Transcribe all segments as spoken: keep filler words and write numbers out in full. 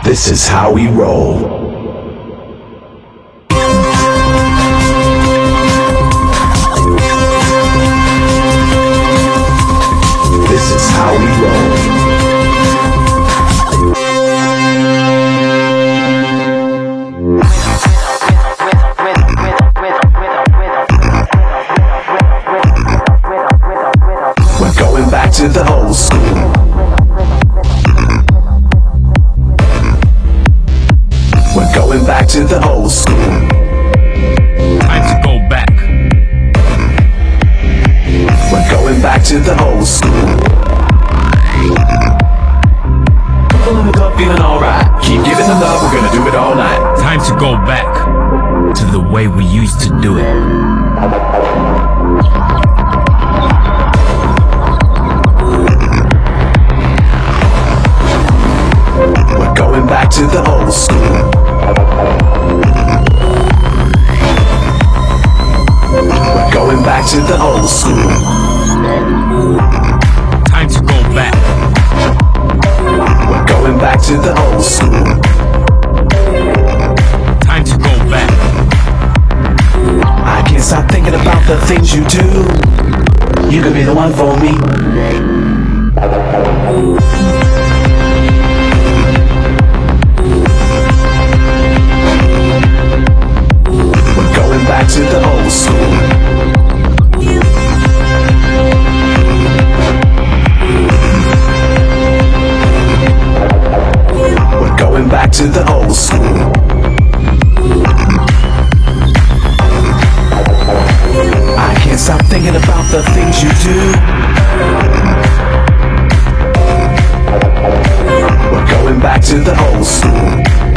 This is how we roll. This is how we roll. We're going back to the old school. We're going back to the old school. Time to go back. We're going back to the old school. People in the club feeling alright. Keep giving the love, we're gonna do it all night. Time to go back to the way we used to do it. We're going back to the old school. We're going back to the old school. Time to go back. We're going back to the old school. Time to go back. I can't stop thinking about the things you do. You could be the one for me. We're going back to the old school. We're going back to the old school. I can't stop thinking about the things you do. We're going back to the old school.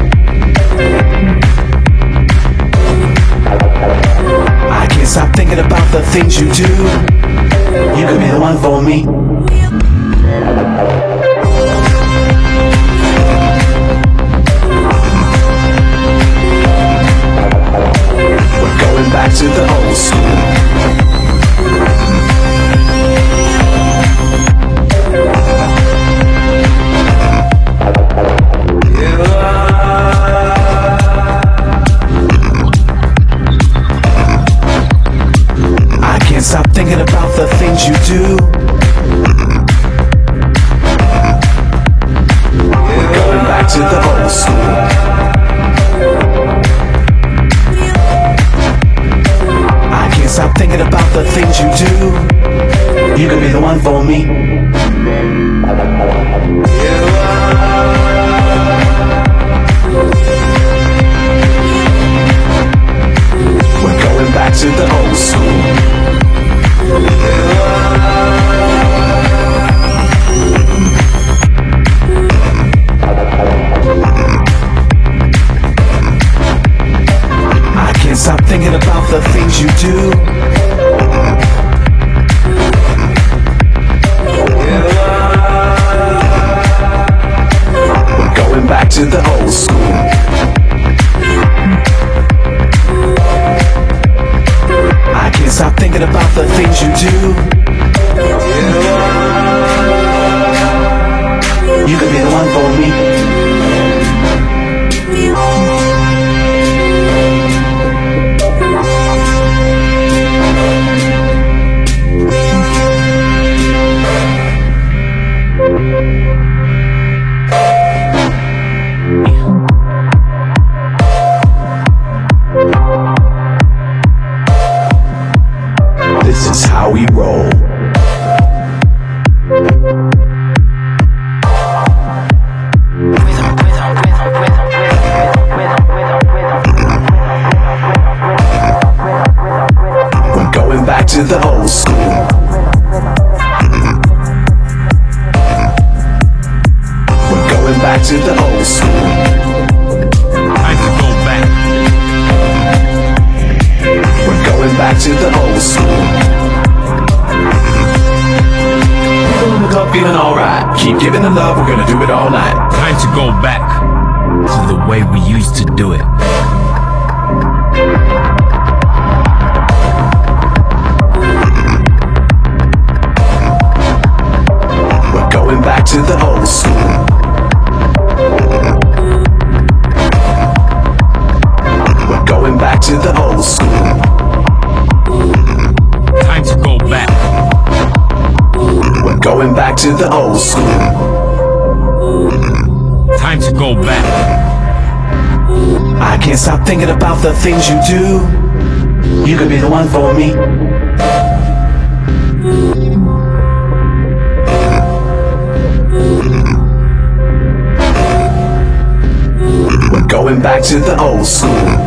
I can't stop thinking about the things you do. You could be the one for me. We're going back to the old school. I can't stop thinking about the things you do. We're going back to the old school. I can't stop thinking about the things you do. You could be the one for me. We're going back to the old school. I can't stop thinking about the things you do. We're going back to the old school. I can't stop thinking about the things you do. You could be the one for me. This is how we roll. We're going back to the old school. We're going back to the old school. Time to go back. We're going back to the old school. People in the club feeling alright. Keep giving the love, we're gonna do it all night. Time to go back to the way we used to do it. We're going back to the old school. going back to the old school. Time to go back. I can't stop thinking about the things you do. You could be the one for me. We're going back to the old school.